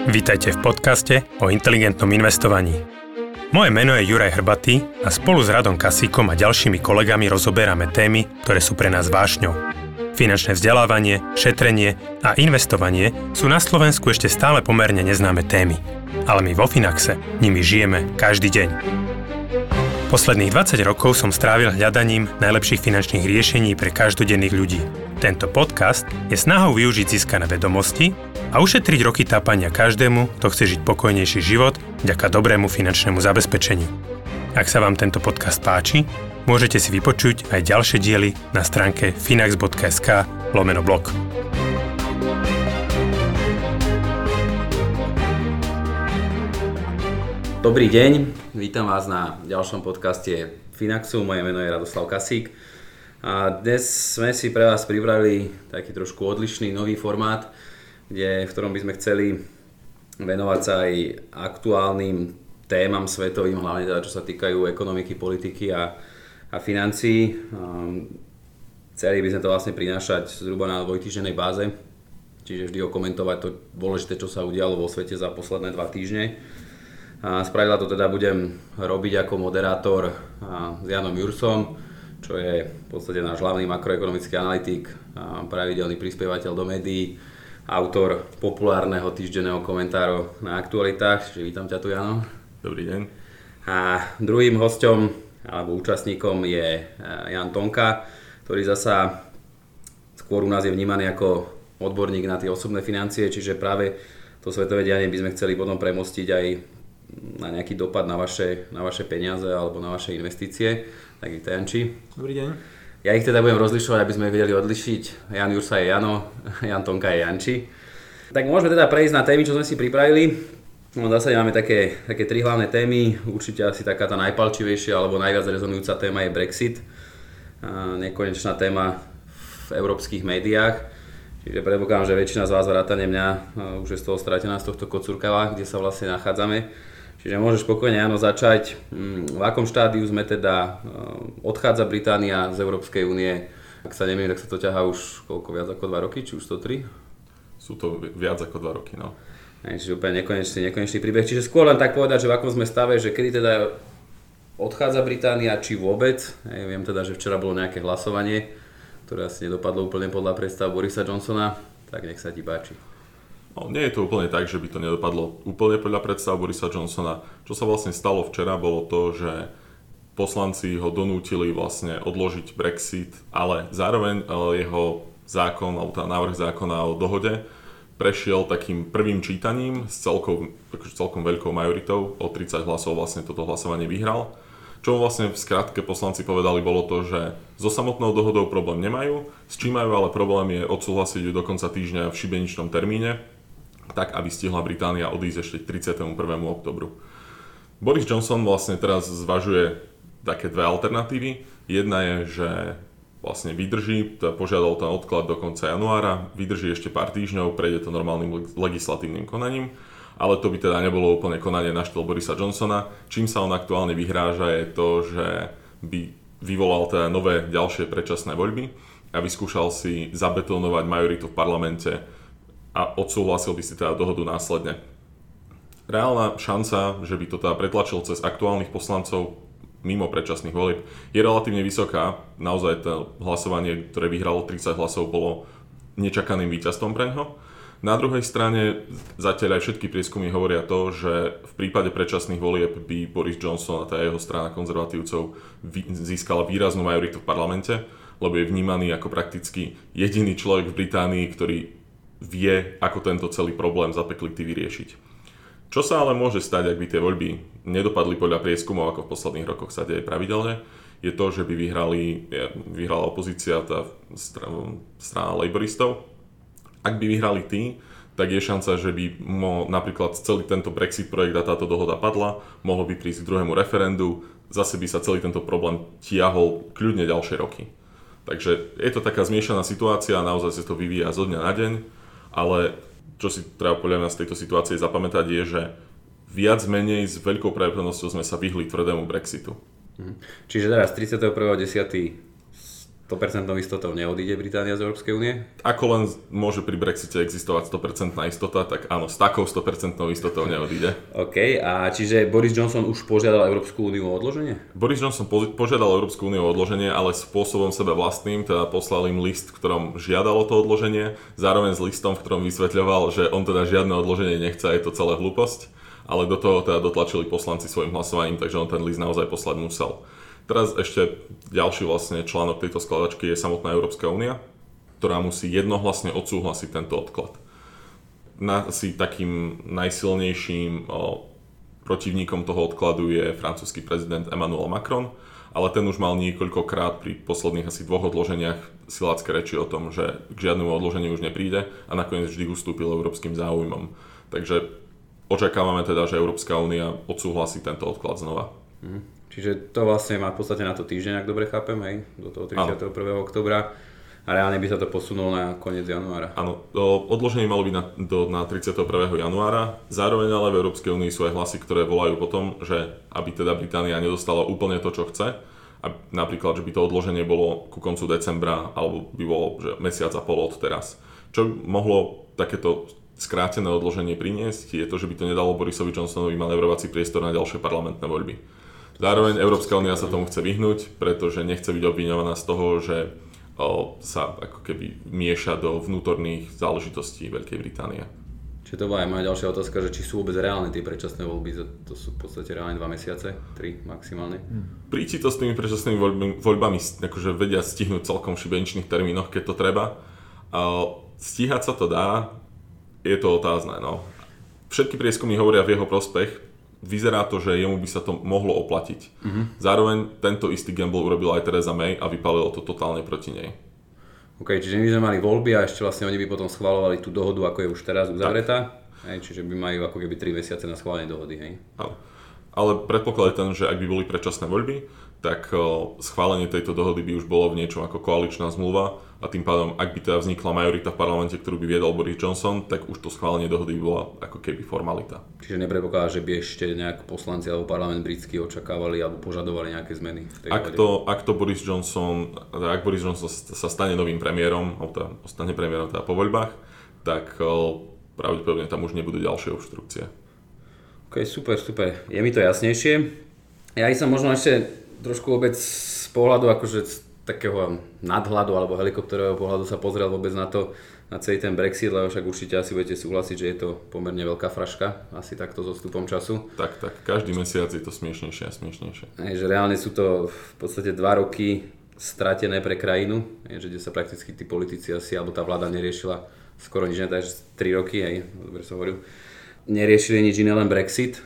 Vítajte v podcaste o inteligentnom investovaní. Moje meno je Juraj Hrbatý a spolu s Radom Kasíkom a ďalšími kolegami rozoberáme témy, ktoré sú pre nás vášňou. Finančné vzdelávanie, šetrenie a investovanie sú na Slovensku ešte stále pomerne neznáme témy. Ale my vo Finaxe nimi žijeme každý deň. Posledných 20 rokov som strávil hľadaním najlepších finančných riešení pre každodenných ľudí. Tento podcast je snahou využiť získané vedomosti a ušetriť roky tápania každému, kto chce žiť pokojnejší život vďaka dobrému finančnému zabezpečeniu. Ak sa vám tento podcast páči, môžete si vypočuť aj ďalšie diely na stránke finax.sk/blog. Dobrý deň, vítam vás na ďalšom podcaste Finaxu, moje meno je Radoslav Kasík a dnes sme si pre vás pripravili taký trošku odlišný nový formát, v ktorom by sme chceli venovať sa aj aktuálnym témam svetovým, hlavne teda čo sa týkajú ekonomiky, politiky a financií. Chceli by sme to vlastne prinášať zhruba na dvojtýždennej báze, čiže vždy okomentovať to dôležité, čo sa udialo vo svete za posledné 2 týždne. Spravidla to teda budem robiť ako moderátor s Janom Jursom, čo je v podstate náš hlavný makroekonomický analytik, pravidelný prispievateľ do médií, autor populárneho týždenného komentáru na aktualitách. Čiže vítam ťa tu, Jano. Dobrý deň. A druhým hosťom alebo účastníkom je Jan Tonka, ktorý zasa skôr u nás je vnímaný ako odborník na tie osobné financie, čiže práve to svetové dianie by sme chceli potom premostiť aj na nejaký dopad na vaše peniaze alebo na vaše investície. Tak vítaj, Janči. Dobrý deň. Ja ich teda budem rozlišovať, aby sme vedeli odlišiť. Jan Jursa je Jano, Jan Tonka je Janči. Tak môžeme teda prejsť na témy, čo sme si pripravili. No, v zásade máme také 3 hlavné témy. Určite asi taká tá najpalčivejšia alebo najviac rezonujúca téma je Brexit. Nekonečná téma v európskych médiách. Čiže predpokladám, že väčšina z vás vrátane mňa už je z toho stratená z tohto kocúrkava, kde sa vlastne nachádzame. Čiže môžeš spokojne, Jano, začať. V akom štádiu sme teda? Odchádza Británia z Európskej únie? Ak sa nemýlim, tak sa to ťahá už viac ako 2 roky, či už to 3? Sú to viac ako 2 roky, no. Čiže úplne nekonečný príbeh. Čiže skôr len tak povedať, že v akom sme stave, že kedy teda odchádza Británia, či vôbec. Viem teda, že včera bolo nejaké hlasovanie, ktoré asi nedopadlo úplne podľa predstav Borisa Johnsona. Tak nech sa ti páči. No, nie je to úplne tak, že by to nedopadlo úplne podľa predstav Borisa Johnsona. Čo sa vlastne stalo včera, bolo to, že poslanci ho donútili vlastne odložiť Brexit, ale zároveň jeho zákon, alebo teda návrh zákona o dohode prešiel takým prvým čítaním s celkom veľkou majoritou. O 30 hlasov vlastne toto hlasovanie vyhral. Čo vlastne v skratke poslanci povedali, bolo to, že so samotnou dohodou problém nemajú, s čím majú ale problém je odsúhlasiť ju do konca týždňa v šibeničnom termíne, tak aby stihla Británia odísť ešte k 31. oktobru. Boris Johnson vlastne teraz zvažuje také 2 alternatívy. Jedna je, že vlastne vydrží, požiadal ten odklad do konca januára, vydrží ešte pár týždňov, prejde to normálnym legislatívnym konaním, ale to by teda nebolo úplne konanie na štýl Borisa Johnsona. Čím sa on aktuálne vyhráža je to, že by vyvolal teda nové ďalšie predčasné voľby a vyskúšal si zabetónovať majoritu v parlamente a odsúhlasil by si teda dohodu následne. Reálna šanca, že by to teda pretlačil cez aktuálnych poslancov mimo predčasných volieb, je relatívne vysoká. Naozaj to hlasovanie, ktoré vyhralo 30 hlasov, bolo nečakaným víťazstvom preňho. Na druhej strane zatiaľ aj všetky prieskumy hovoria to, že v prípade predčasných volieb by Boris Johnson a tá jeho strana konzervatívcov získala výraznú majoritu v parlamente, lebo je vnímaný ako prakticky jediný človek v Británii, ktorý vie, ako tento celý problém zapeklitý vyriešiť. Čo sa ale môže stať, ak by tie voľby nedopadli podľa prieskumov, ako v posledných rokoch sa deje pravidelne, je to, že by vyhrala opozícia, tá strana laboristov. Ak by vyhrali tí, tak je šanca, že by napríklad celý tento Brexit projekt a táto dohoda padla, mohlo by prísť k druhému referendu, zase by sa celý tento problém tiahol kľudne ďalšie roky. Takže je to taká zmiešaná situácia, naozaj sa to vyvíja zo dňa na deň, ale čo si treba podľa mňa z tejto situácie zapamätať je, že viac menej s veľkou pravdepodobnosťou sme sa vyhli tvrdému Brexitu. Čiže teraz 31.10. 100% istotou neodíde Británia z Európskej únie? Ako len môže pri Brexite existovať 100% istota, tak áno, s takou 100% istotou neodíde. OK, a čiže Boris Johnson už požiadal Európsku úniu o odloženie? Boris Johnson požiadal Európsku úniu o odloženie, ale spôsobom sebe vlastným, teda poslal im list, v ktorom žiadalo to odloženie, zároveň s listom, v ktorom vysvetľoval, že on teda žiadne odloženie nechce, je to celé hlúposť, ale do toho teda dotlačili poslanci svojim hlasovaním, takže on ten list naozaj poslať musel. Teraz ešte ďalší vlastne článok tejto skladačky je samotná Európska únia, ktorá musí jednohlasne odsúhlasiť tento odklad. Asi takým najsilnejším protivníkom toho odkladu je francúzsky prezident Emmanuel Macron, ale ten už mal niekoľkokrát pri posledných asi 2 odloženiach silácké reči o tom, že k žiadnemu odloženiu už nepríde a nakoniec vždy ustúpil európskym záujmom. Takže očakávame teda, že Európska únia odsúhlasí tento odklad znova. Čiže to vlastne má v podstate na to týždeň, ak dobre chápem, hej? Do toho 31. oktobra a reálne by sa to posunulo na koniec januára. Áno, odloženie malo byť na 31. januára, zároveň ale v Európskej únii sú aj hlasy, ktoré volajú po tom, že aby teda Británia nedostala úplne to, čo chce, a napríklad, že by to odloženie bolo ku koncu decembra, alebo by bolo že mesiac a pol od teraz. Čo mohlo takéto skrátené odloženie priniesť, je to, že by to nedalo Borisovi Johnsonovi manevrovací priestor na ďalšie parlamentné voľby. Zároveň Európska únia sa tomu chce vyhnúť, pretože nechce byť obviňovaná z toho, že sa ako keby mieša do vnútorných záležitostí Veľkej Británie. Čiže to bola aj moja ďalšia otázka, že či sú vôbec reálne tie predčasné voľby, to sú v podstate reálne 2 mesiace, 3 maximálne. Briti to s tými predčasnými voľbami akože vedia stihnúť celkom v šibeničných termínoch, keď to treba. Stíhať sa to dá, je to otázne. No. Všetky prieskumy hovoria v jeho prospech. Vyzerá to, že jemu by sa to mohlo oplatiť. Zároveň tento istý gamble urobila aj Theresa May a vypálilo to totálne proti nej. OK, čiže my sme mali voľby a ešte vlastne oni by potom schvaľovali tú dohodu, ako je už teraz uzavretá. Hej, čiže by majú ako keby 3 mesiace na schválenie dohody, hej? Ale predpoklad je ten, že ak by boli predčasné voľby, tak schválenie tejto dohody by už bolo v niečom ako koaličná zmluva a tým pádom, ak by teda vznikla majorita v parlamente, ktorú by viedol Boris Johnson, tak už to schválenie dohody by bola ako keby formalita. Čiže nepredpokladá, že by ešte nejak poslanci alebo parlament britský očakávali alebo požadovali nejaké zmeny v tej dohode? Ak Boris Johnson sa stane novým premiérom, alebo teda ostane premiérom teda po voľbách, tak pravdepodobne tam už nebudú ďalšie obštrukcie. OK, super. Je mi to jasnejšie. Ja som možno ešte trošku vôbec z pohľadu akože z takého nadhľadu alebo helikopterového pohľadu sa pozrel vôbec na celý ten Brexit, lebo však určite asi budete súhlasiť, že je to pomerne veľká fraška, asi takto so vstupom času. Tak, každý mesiac je to smiešnejšie a smiešnejšie. Že reálne sú to v podstate 2 roky stratené pre krajinu, že kde sa prakticky tí politici asi, alebo tá vláda neriešila skoro nič, takže 3 roky, dobre som hovoril, neriešili nič iné, len Brexit.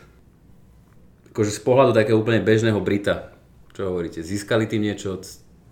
Akože z pohľadu takého úplne bežného Brita, čo hovoríte, získali tým niečo?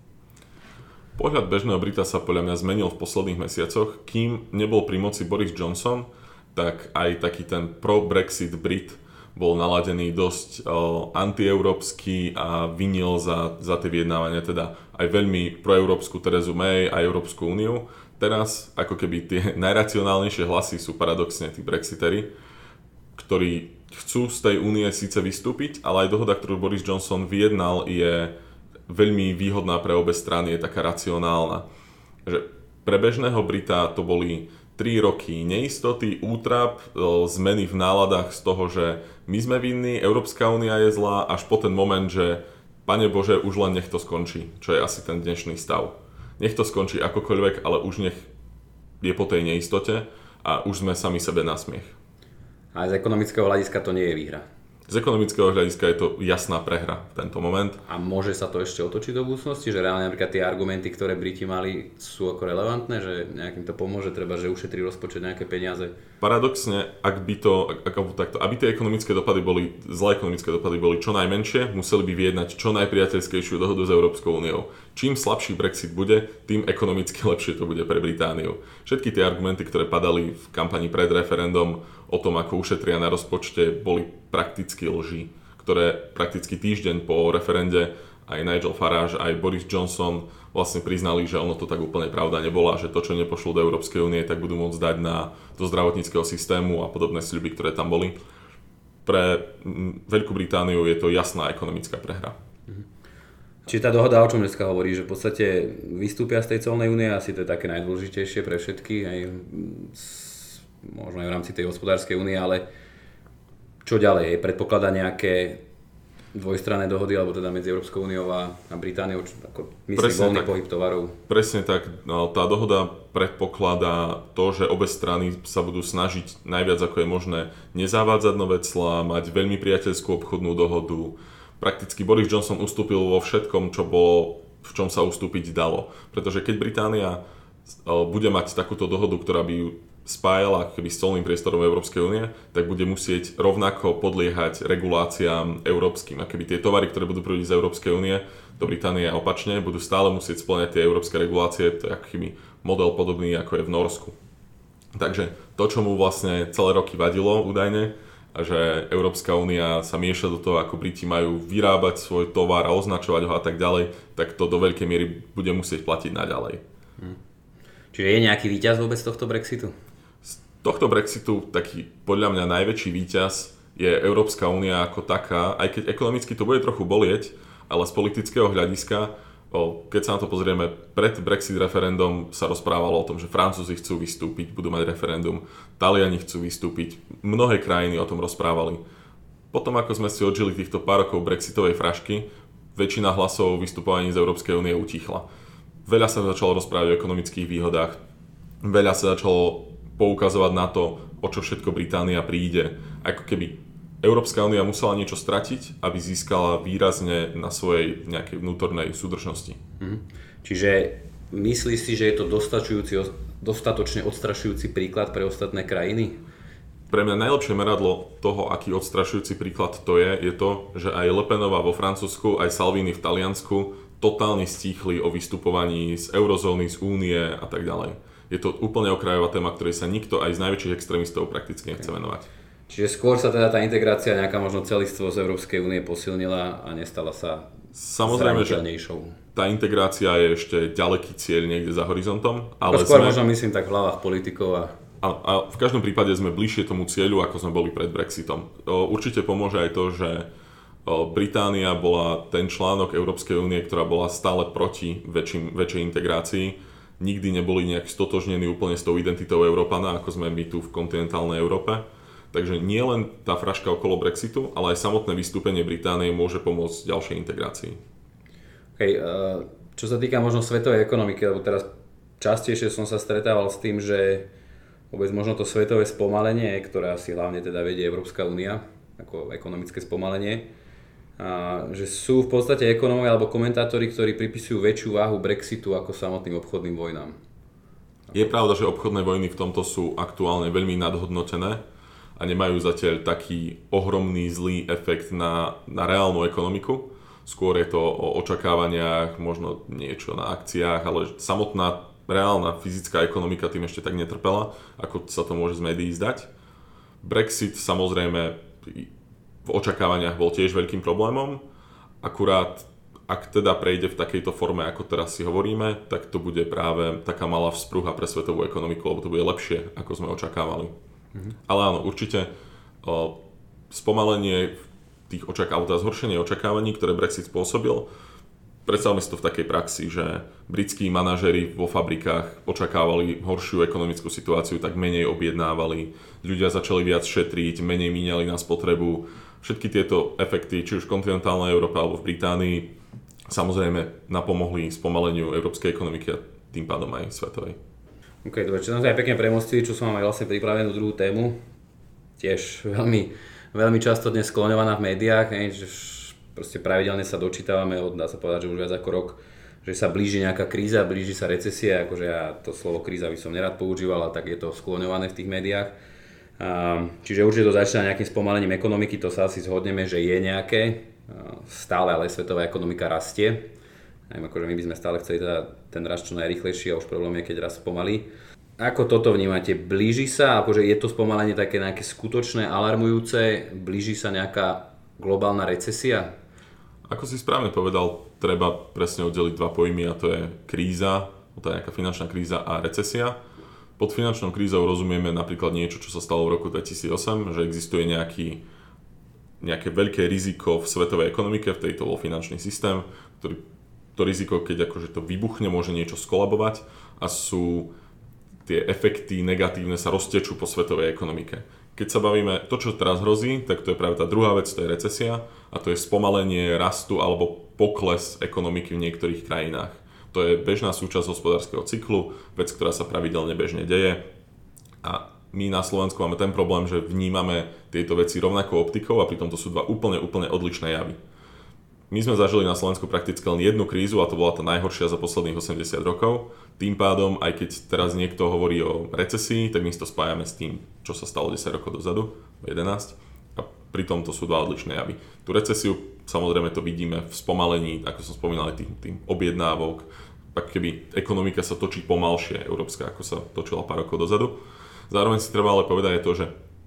Pohľad bežného Brita sa podľa mňa zmenil v posledných mesiacoch. Kým nebol pri moci Boris Johnson, tak aj taký ten pro-Brexit Brit bol naladený dosť antieurópsky a vinil za tie vyjednávania, teda aj veľmi proeurópsku Theresu May a Európsku úniu. Teraz ako keby tie najracionálnejšie hlasy sú paradoxne tí Brexiteri, ktorí chcú z tej únie síce vystúpiť, ale aj dohoda, ktorú Boris Johnson vyjednal, je veľmi výhodná pre obe strany, je taká racionálna. Že pre bežného Brita to boli 3 roky neistoty, útrap, zmeny v náladách z toho, že my sme vinní, Európska únia je zlá, až po ten moment, že Pane Bože, už len nech to skončí, čo je asi ten dnešný stav. Nech to skončí akokoľvek, ale už nech je po tej neistote a už sme sami sebe na smiech. A z ekonomického hľadiska to nie je výhra. Z ekonomického hľadiska je to jasná prehra v tento moment. A môže sa to ešte otočiť do budúcnosti? Že reálne napríklad tie argumenty, ktoré Briti mali, sú ako relevantné? Že nejakým to pomôže? Treba, že ušetrí rozpočet nejaké peniaze? Paradoxne, aby tie ekonomické dopady boli, zlé ekonomické dopady boli čo najmenšie, museli by vyjednať čo najpriateľskejšiu dohodu s Európskou úniou. Čím slabší Brexit bude, tým ekonomicky lepšie to bude pre Britániu. Všetky tie argumenty, ktoré padali v kampani pred referendum o tom, ako ušetria na rozpočte, boli prakticky lži, ktoré prakticky týždeň po referende aj Nigel Farage, aj Boris Johnson vlastne priznali, že ono to tak úplne pravda nebola, že to, čo nepošlo do Európskej únie, tak budú môcť dať do zdravotníckeho systému a podobné sľuby, ktoré tam boli. Pre Veľkú Britániu je to jasná ekonomická prehra. Čiže tá dohoda, o čom dneska hovorí, že v podstate vystúpia z tej colnej únie, asi to je také najdôležitejšie pre všetkých, aj možno aj v rámci tej hospodárskej únie, ale čo ďalej? Predpokladá nejaké dvojstranné dohody, alebo teda medzi Európskou úniou a Britániou, ako myslí voľný pohyb tovarov? Presne tak. No, tá dohoda predpokladá to, že obe strany sa budú snažiť najviac ako je možné nezavádzať nové clá, mať veľmi priateľskú obchodnú dohodu. Prakticky Boris Johnson ustúpil vo všetkom, čo bolo, v čom sa ustúpiť dalo. Pretože keď Británia bude mať takúto dohodu, ktorá by ju spájala keby s colným priestorom Európskej únie, tak bude musieť rovnako podliehať reguláciám európskym. A keby tie tovary, ktoré budú prúdiť z Európskej únie do Británie a opačne, budú stále musieť spĺňať tie európske regulácie, to je akýby model podobný ako je v Norsku. Takže to, čo mu vlastne celé roky vadilo údajne, že Európska únia sa mieša do toho, ako Briti majú vyrábať svoj tovar a označovať ho a tak ďalej, tak to do veľkej miery bude musieť platiť naďalej. Čiže je nejaký víťaz vôbec tohto Brexitu? Z tohto Brexitu taký podľa mňa najväčší víťaz je Európska únia ako taká, aj keď ekonomicky to bude trochu bolieť, ale z politického hľadiska, keď sa na to pozrieme, pred Brexit referendum sa rozprávalo o tom, že Francúzi chcú vystúpiť, budú mať referendum, Taliani chcú vystúpiť, mnohé krajiny o tom rozprávali. Potom ako sme si odžili týchto pár rokov brexitovej frašky, väčšina hlasov o vystupovaní z Európskej únie utichla. Veľa sa začalo rozprávať o ekonomických výhodách, veľa sa začalo poukazovať na to, o čo všetko Británia príde. Ako keby Európska únia musela niečo stratiť, aby získala výrazne na svojej nejakej vnútornej súdržnosti. Čiže myslíš si, že je to dostatočne odstrašujúci príklad pre ostatné krajiny? Pre mňa najlepšie meradlo toho, aký odstrašujúci príklad to je to, že aj Le Penová vo Francúzsku, aj Salvini v Taliansku totálne stíchli o vystupovaní z eurozóny, z únie a tak ďalej. Je to úplne okrajová téma, ktorej sa nikto aj z najväčších extrémistov prakticky nechce venovať. Čiže skôr sa teda tá integrácia, nejaká možno celistvo z Európskej únie posilnila a nestala sa zraniteľnejšou. Tá integrácia je ešte ďaleký cieľ niekde za horizontom. Ale skôr možno myslím tak v hlavách politikov a v každom prípade sme bližšie tomu cieľu, ako sme boli pred Brexitom. Určite pomôže aj to, že Británia bola ten článok Európskej únie, ktorá bola stále proti väčšej integrácii. Nikdy neboli nejak stotožnení úplne s tou identitou Európana, ako sme my tu v kontinentálnej Európe. Takže nie len tá fraška okolo Brexitu, ale aj samotné vystúpenie Británie môže pomôcť ďalšej integrácii. Čo sa týka možno svetovej ekonomiky, lebo teraz častejšie som sa stretával s tým, že vôbec možno to svetové spomalenie, ktoré asi hlavne teda vedie Európska únia, ako ekonomické spomalenie, a že sú v podstate ekonómovia alebo komentátori, ktorí pripisujú väčšiu váhu Brexitu ako samotným obchodným vojnám. Je pravda, že obchodné vojny v tomto sú aktuálne veľmi nadhodnotené a nemajú zatiaľ taký ohromný zlý efekt na reálnu ekonomiku. Skôr je to o očakávaniach, možno niečo na akciách, ale samotná reálna fyzická ekonomika tým ešte tak netrpela, ako sa to môže z médií zdať. Brexit samozrejme v očakávaniach bol tiež veľkým problémom, akurát ak teda prejde v takejto forme, ako teraz si hovoríme, tak to bude práve taká malá vzpruha pre svetovú ekonomiku, lebo to bude lepšie, ako sme očakávali. Ale áno, určite spomalenie tých zhoršenie očakávaní, ktoré Brexit spôsobil, predstavme si to v takej praxi, že britskí manažeri vo fabrikách očakávali horšiu ekonomickú situáciu, tak menej objednávali, ľudia začali viac šetriť, menej míňali na spotrebu. Všetky tieto efekty, či už v kontinentálnej Európe alebo v Británii, samozrejme napomohli spomaleniu európskej ekonomiky a tým pádom aj svetovej. OK, dobre, čo som sa aj pekne premostili, čo som mám aj vlastne pripravenú druhú tému, tiež veľmi často dnes skloňovaná v médiách, že proste pravidelne sa dočítavame dá sa povedať, že už viac ako rok, že sa blíži nejaká kríza, blíži sa recesia, akože ja to slovo kríza by som nerad používal, ale tak je to skloňované v tých médiách. Čiže určite to začína nejakým spomalením ekonomiky, to sa asi zhodneme, že je nejaké, stále ale svetová ekonomika rastie. Akože my by sme stále chceli teda ten rast čo najrýchlejší a už problém je, keď rast spomalí. Ako toto vnímate? Blíži sa, akože je to spomalenie také nejaké skutočné, alarmujúce, blíži sa nejaká globálna recesia? Ako si správne povedal, treba presne oddeliť dva pojmy a to je kríza, to je nejaká finančná kríza a recesia. Pod finančnou krízou rozumieme napríklad niečo, čo sa stalo v roku 2008, že existuje nejaké veľké riziko v svetovej ekonomike, v tejto bol finančný systém, ktorý to riziko, keď akože to vybuchne, môže niečo skolabovať a sú tie efekty negatívne sa roztečú po svetovej ekonomike. Keď sa bavíme, to čo teraz hrozí, tak to je práve tá druhá vec, to je recesia a to je spomalenie rastu alebo pokles ekonomiky v niektorých krajinách. To je bežná súčasť hospodárskeho cyklu, vec, ktorá sa pravidelne bežne deje a my na Slovensku máme ten problém, že vnímame tieto veci rovnakou optikou a pritom to sú dva úplne odlišné javy. My sme zažili na Slovensku prakticky len jednu krízu a to bola tá najhoršia za posledných 80 rokov. Tým pádom, aj keď teraz niekto hovorí o recesii, tak my si to spájame s tým, čo sa stalo 10 rokov dozadu, 11. A pritom to sú dva odlišné javy. Tú recesiu, samozrejme to vidíme v spomalení, ako som spomínal, aj tým objednávok. Ak keby ekonomika sa točí pomalšie, európska, ako sa točila pár rokov dozadu. Zároveň si treba ale povedať aj to, že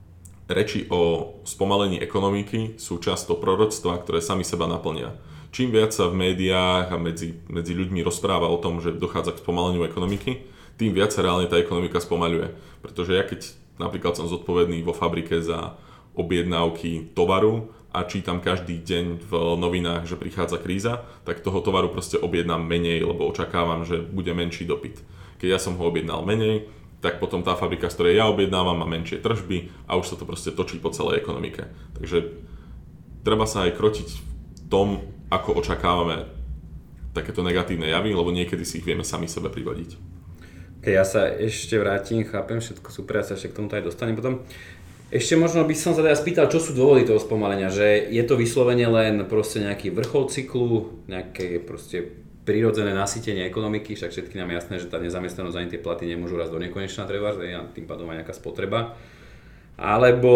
reči o spomalení ekonomiky sú často proroctvá, ktoré sami seba naplnia. Čím viac sa v médiách a medzi ľuďmi rozpráva o tom, že dochádza k spomaleniu ekonomiky, tým viac sa reálne tá ekonomika spomaľuje. Pretože ja keď napríklad som zodpovedný vo fabrike za objednávky tovaru a čítam každý deň v novinách, že prichádza kríza, tak toho tovaru proste objednám menej, lebo očakávam, že bude menší dopyt. Keď ja som ho objednal menej, tak potom tá fabrika, z ktorej ja objednávam, má menšie tržby a už sa to proste točí po celej ekonomike. Takže treba sa aj krotiť v tom, ako očakávame takéto negatívne javy, lebo niekedy si ich vieme sami sebe privodiť. Keď ja sa ešte vrátim, chápem všetko super, ja sa ešte k tomuto aj dostanem potom. Ešte možno by som sa teda spýtal, čo sú dôvody toho spomalenia, že je to vyslovene len proste nejaký vrchol cyklu, nejaké proste prirodzené nasytenie ekonomiky, však všetky nám jasné, že tá nezamestnanosť ani tie platy nemôžu rásť do nekonečna trebárs, a tým pádom aj nejaká spotreba. Alebo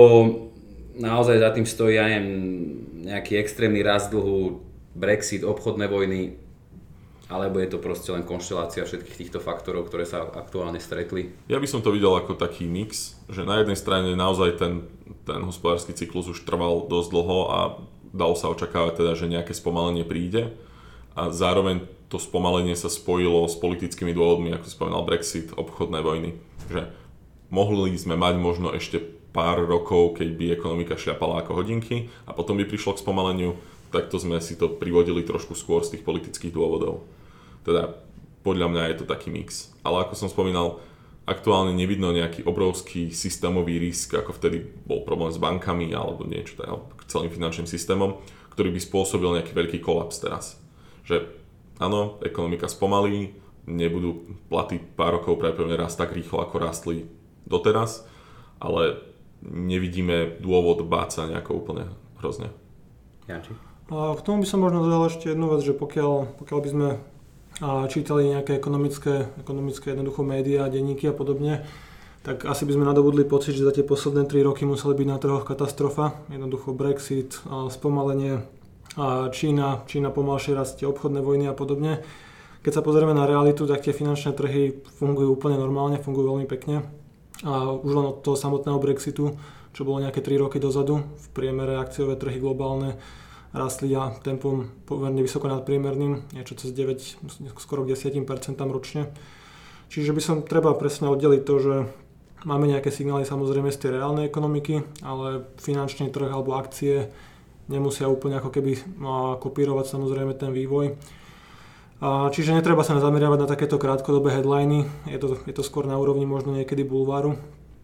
naozaj za tým stojí aj nejaký extrémny rast dlhu, Brexit, obchodné vojny, alebo je to proste len konštelácia všetkých týchto faktorov, ktoré sa aktuálne stretli? Ja by som to videl ako taký mix, že na jednej strane naozaj ten hospodársky cyklus už trval dosť dlho a dalo sa očakávať teda, že nejaké spomalenie príde a zároveň to spomalenie sa spojilo s politickými dôvodmi, ako spomínal Brexit, obchodné vojny. Že mohli sme mať možno ešte pár rokov, keď by ekonomika šľapala ako hodinky a potom by prišlo k spomaleniu, takto sme si to privodili trošku skôr z tých politických dôvodov. Teda podľa mňa je to taký mix. Ale ako som spomínal, aktuálne nevidno nejaký obrovský systémový risk, ako vtedy bol problém s bankami alebo niečo, teda celým finančným systémom, ktorý by spôsobil nejaký veľký kolaps teraz. Že áno, ekonomika spomalí, nebudú platy pár rokov pravdepodobne rast tak rýchlo, ako rástli doteraz, ale nevidíme dôvod báť sa nejako úplne hrozne. Janči? A k tomu by som možno dodal ešte jednu vec, že pokiaľ by sme čítali nejaké ekonomické jednoducho médiá, denníky a podobne, tak asi by sme nadobudli pocit, že za tie posledné 3 roky museli byť na trhoch katastrofa. Jednoducho Brexit, spomalenie, Čína pomalšie rastie, obchodné vojny a podobne. Keď sa pozrieme na realitu, tak tie finančné trhy fungujú úplne normálne, fungujú veľmi pekne. A už len od toho samotného Brexitu, čo bolo nejaké 3 roky dozadu, v priemere akciové trhy globálne rastli a tempom pomerne vysoko nadpriemerným, niečo cez 9, skoro k 10% ročne. Čiže by som treba presne oddeliť to, že máme nejaké signály samozrejme z tej reálnej ekonomiky, ale finančný trh alebo akcie nemusia úplne ako keby kopírovať samozrejme ten vývoj. Čiže netreba sa zameriavať na takéto krátkodobé headliny, je to skôr na úrovni možno niekedy bulváru.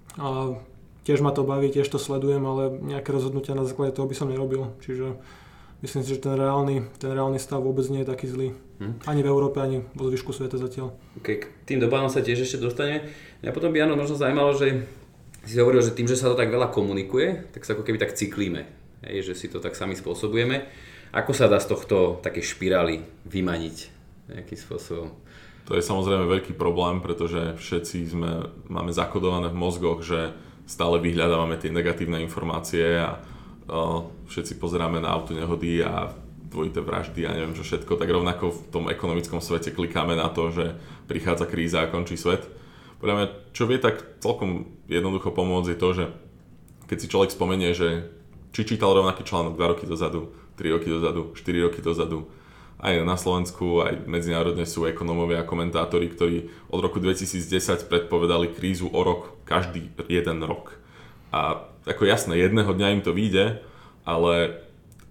Tiež ma to baví, tiež to sledujem, ale nejaké rozhodnutia na základe toho by som nerobil. Čiže myslím si, že ten reálny stav vôbec nie je taký zlý. Ani v Európe, ani vo zvyšku sveta zatiaľ. K tým dopadom sa tiež ešte dostaneme. A potom by možno zaujímalo, že si hovoril, že tým, že sa to tak veľa komunikuje, tak sa ako keby tak cyklíme. Že si to tak sami spôsobujeme. Ako sa dá z tohto také špirály vymaniť nejakým spôsobom? To je samozrejme veľký problém, pretože všetci máme zakodované v mozgoch, že stále vyhľadávame tie negatívne informácie a všetci pozeráme na autonehody a dvojité vraždy a neviem čo všetko, tak rovnako v tom ekonomickom svete klikáme na to, že prichádza kríza a končí svet. Podľa mňa, čo vie tak celkom jednoducho pomôcť je to, že keď si človek spomenie, že či čítal rovnaký článok 2 roky dozadu, 3 roky dozadu, 4 roky dozadu, aj na Slovensku, aj medzinárodne sú ekonómovia a komentátori, ktorí od roku 2010 predpovedali krízu o rok, každý jeden rok. A ako jasné, jedného dňa im to vyjde, ale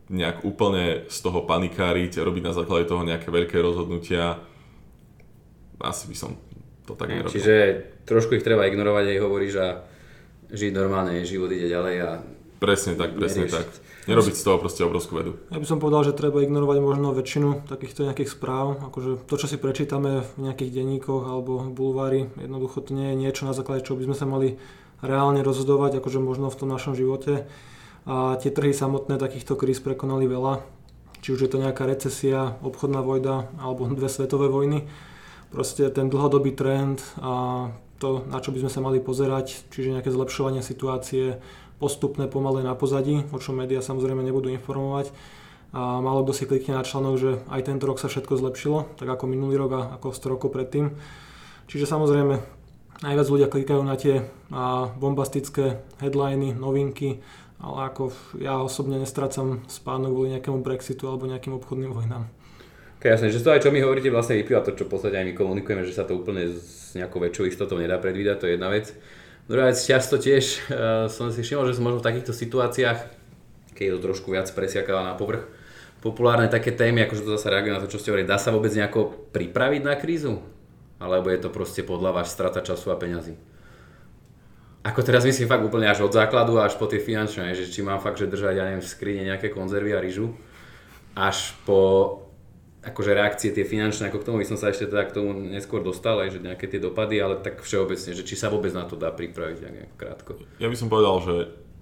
nejak úplne z toho panikáriť, robiť na základe toho nejaké veľké rozhodnutia. Asi by som to tak nerobil. Čiže trošku ich treba ignorovať, aj hovoríš, a žiť normálne, život ide ďalej a... Presne tak. Nerobiť z toho proste obrovskú vedu. Ja by som povedal, že treba ignorovať možno väčšinu takýchto nejakých správ, akože to, čo si prečítame v nejakých denníkoch alebo v bulvári, jednoducho to nie je niečo, na základe čoho by sme sa mali reálne rozhodovať, akože možno v tom našom živote. A tie trhy samotné takýchto kríz prekonali veľa, či už je to nejaká recesia, obchodná vojna alebo 2 svetové vojny. Proste ten dlhodobý trend a to, na čo by sme sa mali pozerať, čiže nejaké zlepšovanie situácie, postupné, pomalé na pozadí, o čom médiá samozrejme nebudú informovať. A málo kto si klikne na článok, že aj tento rok sa všetko zlepšilo, tak ako minulý rok a ako 100 rokov predtým. Čiže samozrejme najviac ľudia klikajú na tie bombastické headliny, novinky, ale ako ja osobne nestrácam spánok kvôli nejakému Brexitu alebo nejakým obchodným vojnám. Jasne, že to aj čo mi hovoríte vlastne vyplýva to, čo v podstate aj my komunikujeme, že sa to úplne s nejakou väčšou istotou nedá predvídať, to je jedna vec. Druhá vec, často tiež som si všimol, že som možno v takýchto situáciách, keď je to trošku viac presiakáva na povrch, populárne také témy, akože to zase reaguje na to, čo ste hovorili, dá sa vôbec nejako pripraviť na krízu? Alebo je to proste podľa vás strata času a peňazí? Ako teraz myslím fakt úplne až od základu až po tie finančné, že či mám fakt, že držať, ja neviem, v skrine nejaké konzervy a ryžu, až po akože reakcie tie finančné, ako k tomu by som sa ešte teda k tomu neskôr dostal, aj že nejaké tie dopady, ale tak všeobecne, že či sa vôbec na to dá pripraviť nejak krátko. Ja by som povedal, že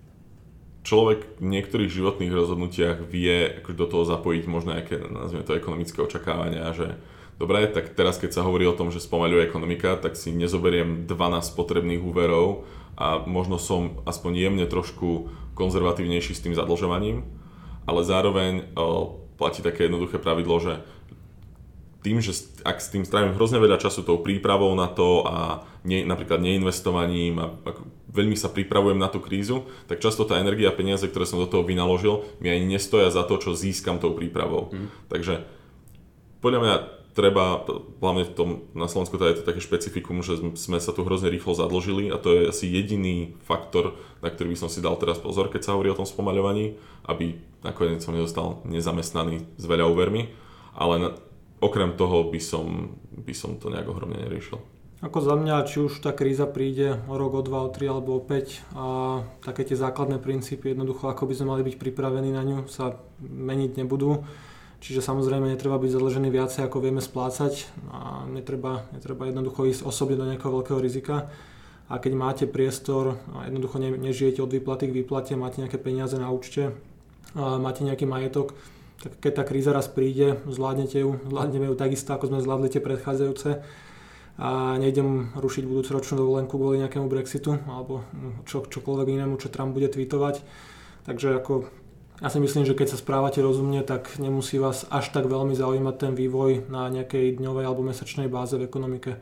človek v niektorých životných rozhodnutiach vie akože do toho zapojiť možno nejaké, nazvime to, ekonomické očakávania, že dobre, tak teraz keď sa hovorí o tom, že spomaľuje ekonomika, tak si nezoberiem 12 potrebných úverov a možno som aspoň jemne trošku konzervatívnejší s tým zadlžovaním, ale zároveň platí také jednoduché pravidlo, že tým, že ak s tým strávim hrozne veľa času tou prípravou na to a napríklad neinvestovaním a veľmi sa pripravujem na tú krízu, tak často tá energia a peniaze, ktoré som do toho vynaložil, mi ani nestoja za to, čo získam tou prípravou. Takže podľa mňa treba, hlavne na Slovensku je to také špecifikum, že sme sa tu hrozne rýchlo zadlžili a to je asi jediný faktor, na ktorý by som si dal teraz pozor, keď sa hovorí o tom spomaľovaní, aby nakoniec som nedostal nezamestnaný s veľa úvermi, ale okrem toho by som to nejak ohromne neriešil. Ako za mňa, či už tá kríza príde o rok, o 2, o 3 alebo o 5 a také tie základné princípy, jednoducho ako by sme mali byť pripravení na ňu, sa meniť nebudú. Čiže samozrejme netreba byť zadlžený viacej, ako vieme splácať a netreba jednoducho ísť osobne do nejakého veľkého rizika. A keď máte priestor a jednoducho nežijete od výplaty k výplate, máte nejaké peniaze na účte, a máte nejaký majetok, tak keď tá kríza raz príde, zvládneme ju takisto, ako sme zvládli tie predchádzajúce. A nejdem rušiť budúcoročnú dovolenku kvôli nejakému Brexitu alebo čokoľvek inému, čo Trump bude tweetovať. Takže ja si myslím, že keď sa správate rozumne, tak nemusí vás až tak veľmi zaujímať ten vývoj na nejakej dňovej alebo mesačnej báze v ekonomike.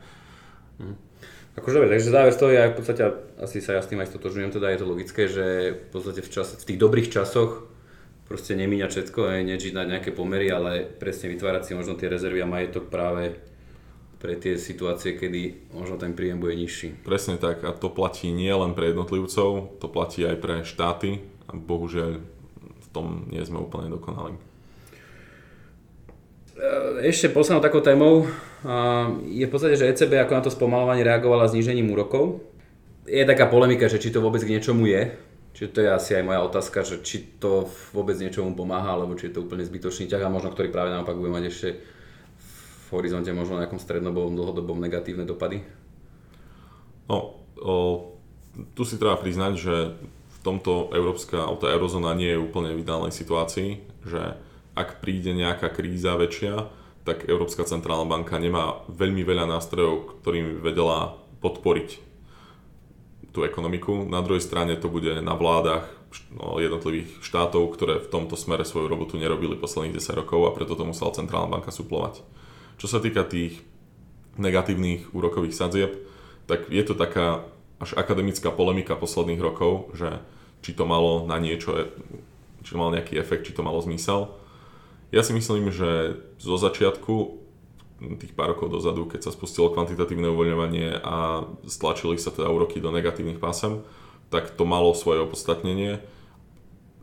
Akože dobre, takže záver z toho, ja v podstate asi sa ja s tým aj stotožňujem, teda je to logické, že v podstate v tých dobrých časoch proste nemíňať všetko, nežiť na nejaké pomery, ale presne vytvárať si možno tie rezervy a majetok práve pre tie situácie, kedy možno ten príjem bude nižší. Presne tak a to platí nie len pre jednotlivcov, to platí aj pre štáty a bohužiaľ v tom nie sme úplne dokonali. Ešte poslednou takou témou je v podstate, že ECB ako na to spomaľovanie reagovala znížením úrokov. Je taká polemika, že či to vôbec k niečomu je. Čiže to je asi aj moja otázka, že či to vôbec niečomu pomáha, alebo či je to úplne zbytočný ťah a možno ktorý práve naopak bude mať ešte v horizonte možno nejakom strednodobom, dlhodobom negatívne dopady. Tu si treba priznať, že v tomto tá eurozóna nie je úplne v ideálnej situácii, že ak príde nejaká kríza väčšia, tak Európska centrálna banka nemá veľmi veľa nástrojov, ktorými vedela podporiť tú ekonomiku. Na druhej strane to bude na vládach jednotlivých štátov, ktoré v tomto smere svoju robotu nerobili posledných 10 rokov a preto to musela centrálna banka suplovať. Čo sa týka tých negatívnych úrokových sadzieb, tak je to taká až akademická polemika posledných rokov, že či to malo na niečo, či to malo nejaký efekt, či to malo zmysel. Ja si myslím, že zo začiatku, tých pár rokov dozadu, keď sa spustilo kvantitatívne uvoľňovanie a stlačili sa teda úroky do negatívnych pásem, tak to malo svoje opodstatnenie.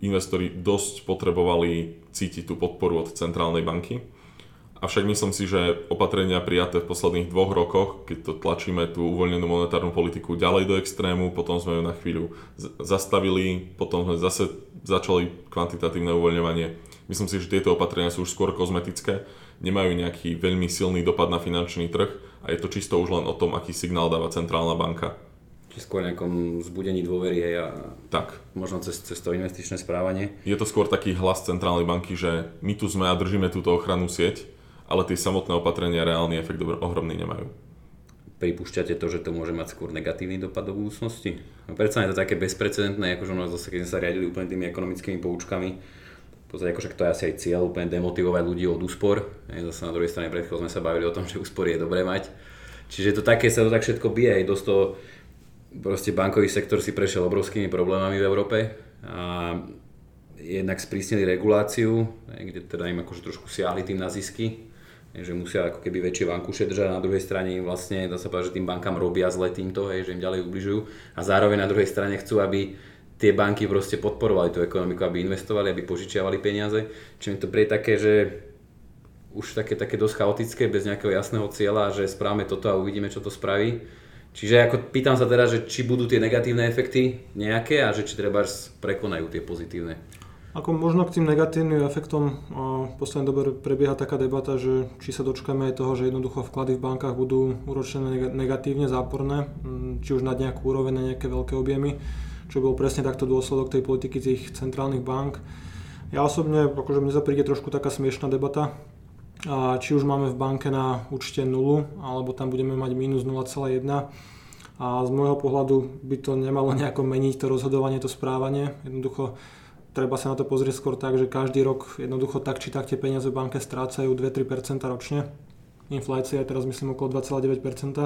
investori dosť potrebovali cítiť tú podporu od centrálnej banky. Avšak myslím si, že opatrenia prijaté v posledných 2 rokoch, keď to tlačíme tú uvoľnenú monetárnu politiku ďalej do extrému, potom sme ju na chvíľu zastavili, potom sme zase začali kvantitatívne uvoľňovanie. Myslím si, že tieto opatrenia sú už skôr kozmetické, nemajú nejaký veľmi silný dopad na finančný trh a je to čisto už len o tom, aký signál dáva centrálna banka. Čiže skôr nejakom zbudení dôvery a tak. Možno cez to investičné správanie. Je to skôr taký hlas centrálnej banky, že my tu sme a držíme túto ochrannú sieť, ale tie samotné opatrenia reálny efekt ohromný nemajú. Pripúšťate to, že to môže mať skôr negatívny dopad do budúcnosti? No predsa je to také bezprecedentné, akože zase keď sme sa riadili úplne tými ekonomickými poučkami, v podstate akože to je asi aj cieľ úplne demotivovať ľudí od úspor. Zase na druhej strane pred chvíľou sme sa bavili o tom, že úspory je dobré mať. Čiže to také sa to tak všetko bije, aj dosť to proste bankový sektor si prešiel obrovskými problémami v Európe a jednak sprísnili reguláciu, kde teda im akože trošku siahli tým na zisky, že musia ako keby väčšie vankúše držať, a na druhej strane im vlastne, dá sa povedať, že tým bankám robia zle týmto, že im ďalej ubližujú a zároveň na druhej strane chcú, aby tie banky proste podporovali tú ekonomiku, aby investovali, aby požičiavali peniaze. Čiže mi to príde také, že už také dosť chaotické, bez nejakého jasného cieľa, že správame toto a uvidíme, čo to spraví. Čiže ako pýtam sa teda, že či budú tie negatívne efekty nejaké a že či treba prekonajú tie pozitívne. Ako možno k tým negatívnym efektom v poslednej dobe prebieha taká debata, že či sa dočkáme aj toho, že jednoducho vklady v bankách budú úročené negatívne, záporné, či už na nejakú úroveň, na nejaké veľké objemy, čo bol presne takto dôsledok tej politiky tých centrálnych bank. Ja osobne, akože mne sa príde trošku taká smiešná debata, či už máme v banke na účte 0, alebo tam budeme mať minus 0,1. A z môjho pohľadu by to nemalo nejako meniť to rozhodovanie, to správanie. Jednoducho treba sa na to pozrieť skôr tak, že každý rok jednoducho tak či tak tie peniaze v banke strácajú 2-3% ročne. Inflácia je teraz myslím okolo 2,9%.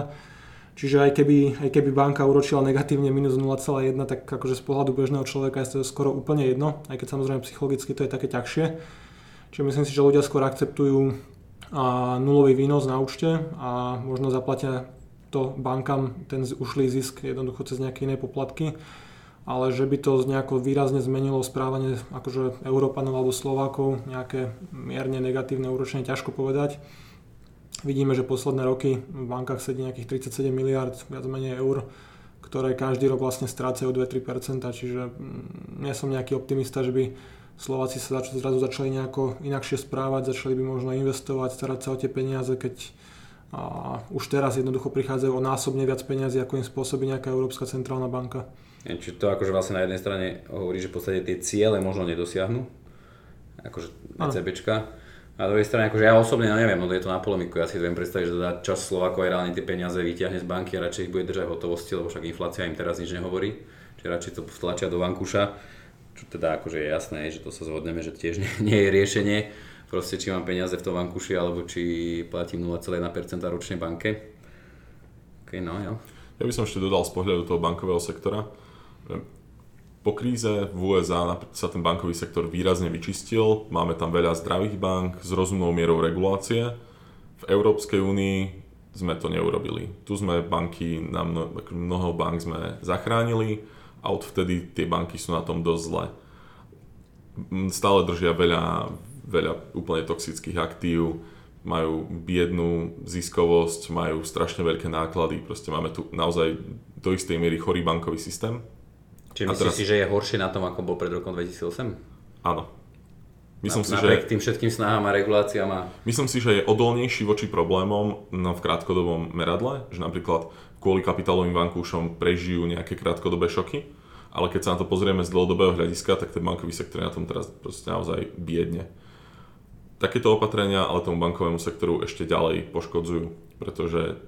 Čiže aj keby banka uročila negatívne minus 0,1, tak akože z pohľadu bežného človeka je to skoro úplne jedno, aj keď samozrejme psychologicky to je také ťažšie. Čiže myslím si, že ľudia skôr akceptujú nulový výnos na účte a možno zaplatia to bankám ten ušlý zisk jednoducho cez nejaké iné poplatky. Ale že by to nejako výrazne zmenilo správanie akože Európanov alebo Slovákov, nejaké mierne negatívne úročenie, ťažko povedať. Vidíme, že posledné roky v bankách sedí nejakých 37 miliard, viac menej eur, ktoré každý rok vlastne strácajú 2-3%, čiže nie som nejaký optimista, že by Slováci sa zrazu začali nejako inakšie správať, začali by možno investovať, starať sa o tie peniaze, keď už teraz jednoducho prichádzajú o násobne viac peniazy, ako im spôsobí nejaká Európska centrálna banka. Čiže to akože vlastne na jednej strane hovorí, že v podstate tie ciele možno nedosiahnu, akože ECBčka. A na druhej strane, akože ja osobne neviem, no je to na polemiku, ja si viem predstaviť, že teda časť Slovákov aj reálne tie peniaze vyťahne z banky a radšej ich bude držať v hotovosti, lebo však inflácia im teraz nič nehovorí, čiže radšej to vtlačia do vankúša, čo teda akože je jasné, že to sa zhodneme, že tiež nie je riešenie, proste či mám peniaze v tom vankúši, alebo či platím 0,1% ročne banke. Okay, no, jo. Ja by som ešte dodal z pohľadu toho bankového sektora. Po kríze v USA sa ten bankový sektor výrazne vyčistil, máme tam veľa zdravých bank s rozumnou mierou regulácie. V Európskej únii sme to neurobili. Tu sme banky, mnoho bank sme zachránili a odvtedy tie banky sú na tom dosť zle. Stále držia veľa úplne toxických aktív, majú biednú ziskovosť, majú strašne veľké náklady, proste máme tu naozaj do istej miery chorý bankový systém. Čiže myslíš si, že je horšie na tom, ako bol pred rokom 2008? Áno. Napriek tým všetkým snahám a reguláciám Myslím si, že je odolnejší voči problémom v krátkodobom meradle, že napríklad kvôli kapitálovým vankúšom prežijú nejaké krátkodobé šoky, ale keď sa na to pozrieme z dlhodobého hľadiska, tak ten bankový sektor je na tom teraz proste naozaj biedne. Takéto opatrenia ale tomu bankovému sektoru ešte ďalej poškodzujú, pretože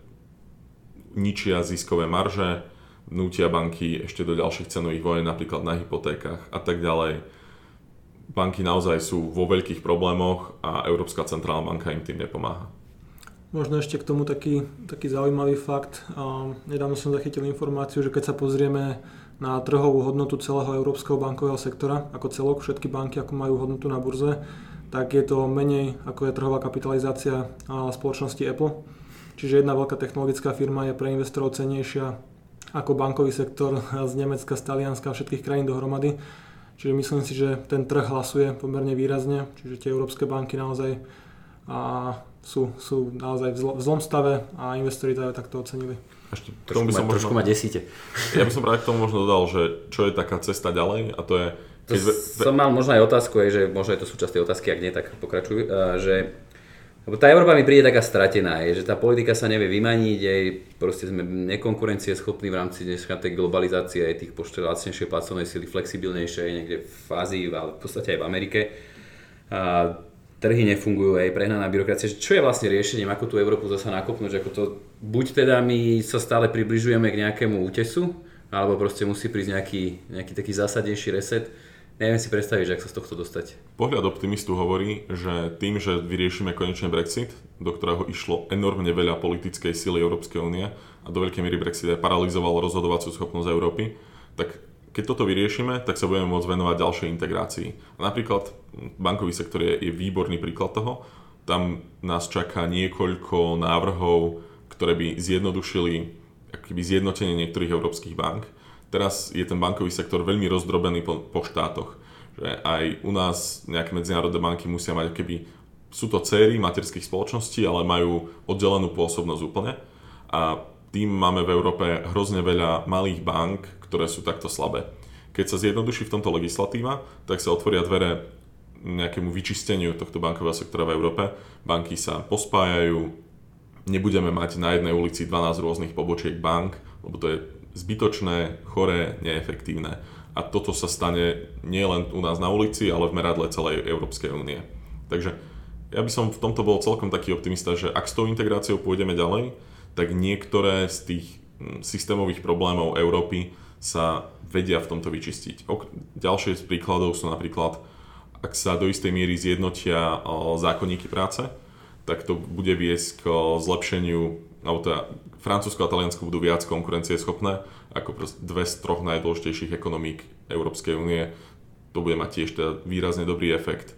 ničia ziskové marže, nútia banky ešte do ďalších cenových vojen, napríklad na hypotékach a tak ďalej. Banky naozaj sú vo veľkých problémoch a Európska centrálna banka im tým nepomáha. Možno ešte k tomu taký zaujímavý fakt. Nedávno som zachytil informáciu, že keď sa pozrieme na trhovú hodnotu celého európskeho bankového sektora, ako celok, všetky banky, ako majú hodnotu na burze, tak je to menej ako je trhová kapitalizácia spoločnosti Apple. Čiže jedna veľká technologická firma je pre investorov cennejšia ako bankový sektor z Nemecka, z Talianska a všetkých krajín dohromady. Čiže myslím si, že ten trh hlasuje pomerne výrazne, čiže tie európske banky naozaj sú naozaj v zlom stave a investori to aj takto ocenili. Ešte trošku ma desíte. Ja by som práve k tomu možno dodal, že čo je taká cesta ďalej a to je... Som mal možno aj otázku, že možno je to súčasť tej otázky, ak nie, tak pokračuj, že lebo tá Európa mi príde taká stratená, že tá politika sa nevie vymaniť, proste sme nekonkurencieschopní v rámci dneska tej globalizácie, aj tých lacnejšej pracovnej sily, flexibilnejšej niekde v Ázii, ale v podstate aj v Amerike. A trhy nefungujú, aj prehnaná byrokracia. Čo je vlastne riešením, ako tú Európu zasa nakopnúť, ako to, buď teda my sa stále približujeme k nejakému útesu, alebo proste musí prísť nejaký taký zásadnejší reset. Neviem si predstaviť, že ak sa z tohto dostať. Pohľad optimistu hovorí, že tým, že vyriešime konečne Brexit, do ktorého išlo enormne veľa politickej sily Európskej únie a do veľkej miery Brexit aj paralyzoval rozhodovaciu schopnosť Európy, tak keď toto vyriešime, tak sa budeme môcť venovať ďalšej integrácii. A napríklad bankový sektor je výborný príklad toho. Tam nás čaká niekoľko návrhov, ktoré by zjednodušili zjednotenie niektorých európskych bank. Teraz je ten bankový sektor veľmi rozdrobený po štátoch. Že aj u nás nejaké medzinárodné banky musia mať, sú to dcéry materských spoločností, ale majú oddelenú pôsobnosť úplne. A tým máme v Európe hrozne veľa malých bank, ktoré sú takto slabé. Keď sa zjednoduší v tomto legislatíva, tak sa otvoria dvere nejakému vyčisteniu tohto bankového sektora v Európe. Banky sa pospájajú, nebudeme mať na jednej ulici 12 rôznych pobočiek bank, lebo to je zbytočné, choré, neefektívne. A toto sa stane nielen u nás na ulici, ale v meradle celej Európskej únie. Takže ja by som v tomto bol celkom taký optimista, že ak s tou integráciou pôjdeme ďalej, tak niektoré z tých systémových problémov Európy sa vedia v tomto vyčistiť. Ďalšie z príkladov sú napríklad, ak sa do istej miery zjednotia zákonníky práce, tak to bude viesť k zlepšeniu, alebo teda Francúzsko a Taliansko budú viac konkurencieschopné ako dve z troch najdôležitejších ekonomík Európskej únie. To bude mať tiež teda výrazne dobrý efekt.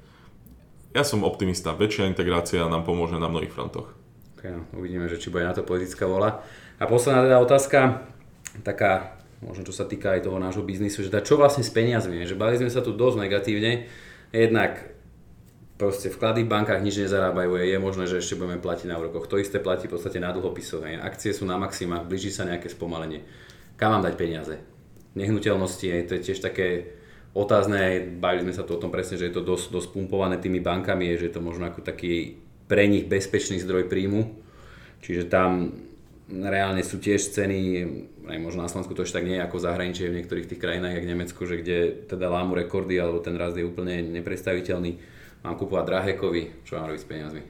Ja som optimista, väčšia integrácia nám pomôže na mnohých frontoch. Okay, no, uvidíme, že či bude na to politická voľa. A posledná teda otázka, taká, možno čo sa týka aj toho nášho biznisu, že čo vlastne s peniazmi, že bavili sme sa tu dosť negatívne, jednak proste vklady v bankách nič nezarábajú, je možné, že ešte budeme platiť na úrokoch. To isté platí v podstate na dlhopisoch. Akcie sú na maximách, blíži sa nejaké spomalenie. Kam mám dať peniaze? Nehnuteľnosti, to je tiež také otázne, bavili sme sa tu o tom presne, že je to dosť pumpované tými bankami, že je to možno ako taký pre nich bezpečný zdroj príjmu. Čiže tam reálne sú tiež ceny, aj možno na Slovensku to ešte tak nie je ako v zahraničí, v niektorých tých krajinách, jak Nemecku, že kde teda lámu rekordy, alebo ten rast je úplne nepredstaviteľný. Mám kupovať drahé kovy, čo mám robiť s peniazmi?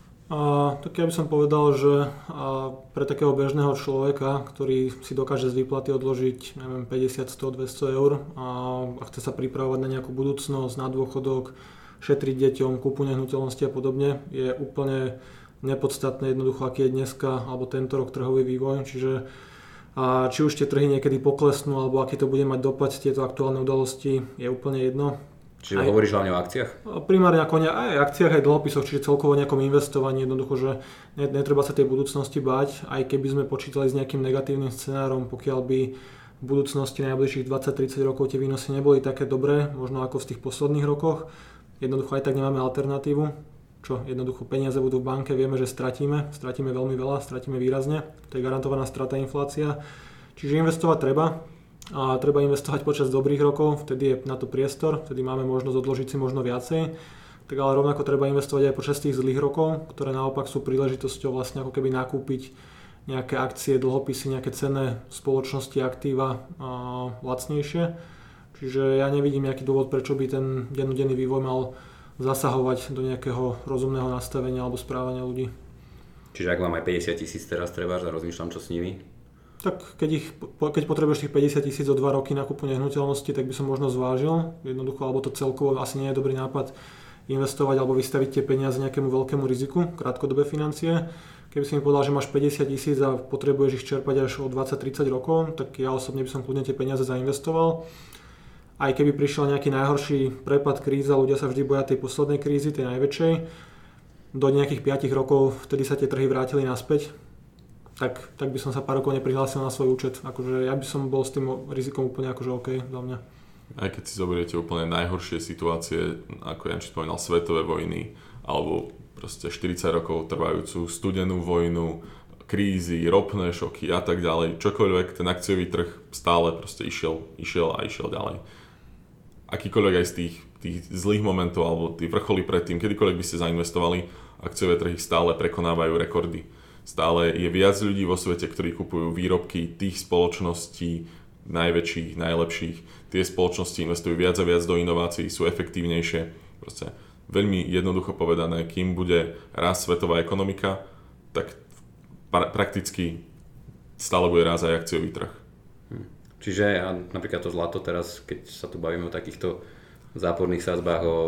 Tak ja by som povedal, že pre takého bežného človeka, ktorý si dokáže z výplaty odložiť neviem, 50, 100, 200 eur a chce sa pripravovať na nejakú budúcnosť, na dôchodok, šetriť deťom, kúpu nehnuteľnosti a podobne, je úplne nepodstatné jednoducho, aký je dneska alebo tento rok trhový vývoj. Čiže či už tie trhy niekedy poklesnú alebo aký to bude mať dopad tieto aktuálne udalosti, je úplne jedno. Čiže hovoríš hlavne o akciách? Primárne ako aj akciách, aj dlhopisoch, čiže celkovo nejakom investovaní, jednoducho, že netreba sa tej budúcnosti báť, aj keby sme počítali s nejakým negatívnym scenárom, pokiaľ by v budúcnosti najbližších 20-30 rokov tie výnosy neboli také dobré, možno ako v tých posledných rokoch. Jednoducho aj tak nemáme alternatívu, čo jednoducho peniaze budú v banke, vieme, že stratíme veľmi veľa, stratíme výrazne, to je garantovaná strata inflácia, čiže investovať treba. A treba investovať počas dobrých rokov, vtedy je na to priestor, vtedy máme možnosť odložiť si možno viacej. Tak ale rovnako treba investovať aj počas tých zlých rokov, ktoré naopak sú príležitosťou vlastne ako keby nakúpiť nejaké akcie, dlhopisy, nejaké cenné spoločnosti, aktíva lacnejšie. Čiže ja nevidím nejaký dôvod, prečo by ten dennodenný vývoj mal zasahovať do nejakého rozumného nastavenia alebo správania ľudí. Čiže ak mám aj 50 000 teraz trebárs a rozmýšľam, čo s nimi? Tak keď potrebuješ tých 50 000 o 2 roky na kúpu nehnuteľnosti, tak by som možno zvážil. Jednoducho, alebo to celkovo asi nie je dobrý nápad investovať alebo vystaviť tie peniaze nejakému veľkému riziku, krátkodobé financie. Keby si mi povedal, že máš 50 000 a potrebuješ ich čerpať až o 20-30 rokov, tak ja osobne by som kľudne tie peniaze zainvestoval. Aj keby prišiel nejaký najhorší prepad, kríza, ľudia sa vždy boja tej poslednej krízy, tej najväčšej. Do nejakých 5 rokov vtedy sa tie trhy vrátili naspäť. Tak by som sa pár rokov neprihlásil na svoj účet. Akože ja by som bol s tým rizikom úplne akože OK za mňa. Aj keď si zoberiete úplne najhoršie situácie, ako Janči spomínal, svetové vojny, alebo proste 40 rokov trvajúcu studenú vojnu, krízy, ropné šoky a tak ďalej, čokoľvek, ten akciový trh stále proste išiel ďalej. Akýkoľvek aj z tých zlých momentov, alebo tí vrcholy predtým, kedykoľvek by ste zainvestovali, akciové trhy stále prekonávajú rekordy. Stále je viac ľudí vo svete, ktorí kupujú výrobky tých spoločností najväčších, najlepších. Tie spoločnosti investujú viac a viac do inovácií, sú efektívnejšie. Proste veľmi jednoducho povedané, kým bude rásť svetová ekonomika, tak prakticky stále bude rásť aj akciový trh. Čiže napríklad to zlato teraz, keď sa tu bavíme o takýchto záporných sadzbách, o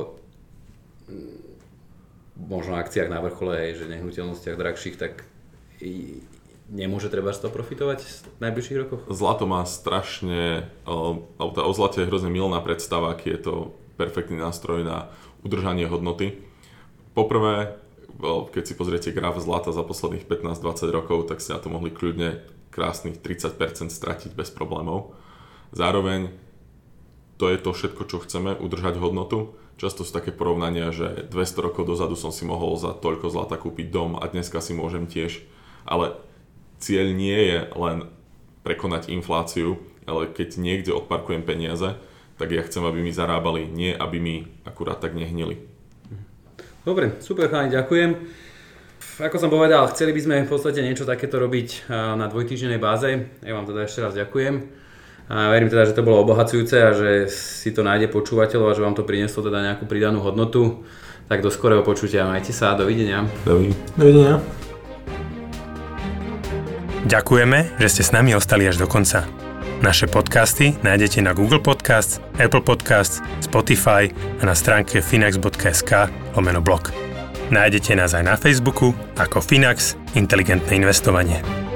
možno akciách na vrchole, že nehnuteľnostiach drahších, tak nemôže treba z toho profitovať v najbližších rokoch? Zlato má strašne, o zlate je hrozne milná predstava, aký je to perfektný nástroj na udržanie hodnoty. Poprvé, keď si pozriete graf zlata za posledných 15-20 rokov, tak si na to mohli kľudne krásnych 30% stratiť bez problémov. Zároveň to je to všetko, čo chceme, udržať hodnotu. Často sú také porovnania, že 200 rokov dozadu som si mohol za toľko zlata kúpiť dom a dneska si môžem tiež. Ale cieľ nie je len prekonať infláciu, ale keď niekde odparkujem peniaze, tak ja chcem, aby mi zarábali, nie aby mi akurát tak nehnili. Dobre, super chalani, ďakujem. Ako som povedal, chceli by sme v podstate niečo takéto robiť na dvojtýždennej báze. Ja vám teda ešte raz ďakujem. A verím teda, že to bolo obohacujúce a že si to nájde počúvateľov a že vám to prinieslo teda nejakú pridanú hodnotu. Tak do skorého počutia, majte sa, dovidenia. Dovidenia. Ďakujeme, že ste s nami ostali až do konca. Naše podcasty nájdete na Google Podcasts, Apple Podcasts, Spotify a na stránke finax.sk/blog. Nájdete nás aj na Facebooku ako Finax Inteligentné investovanie.